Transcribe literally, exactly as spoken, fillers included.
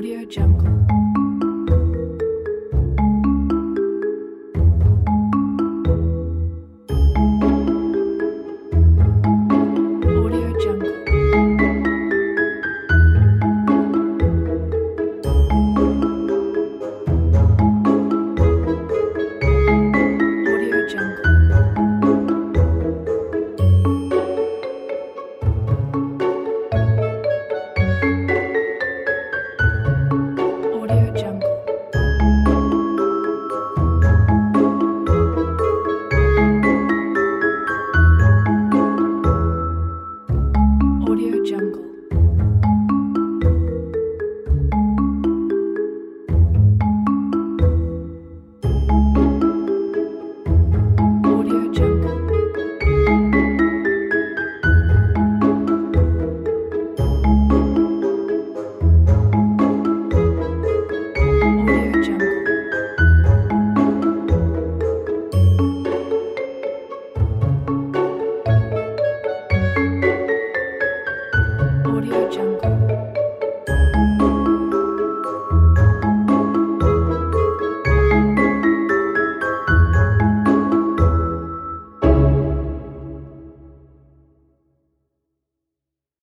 Audio Jungle. Audio Jungle. Audio Jungle. Audio Jungle. Audio Jungle. Audio Jungle. Audio Jungle. Audio Jungle.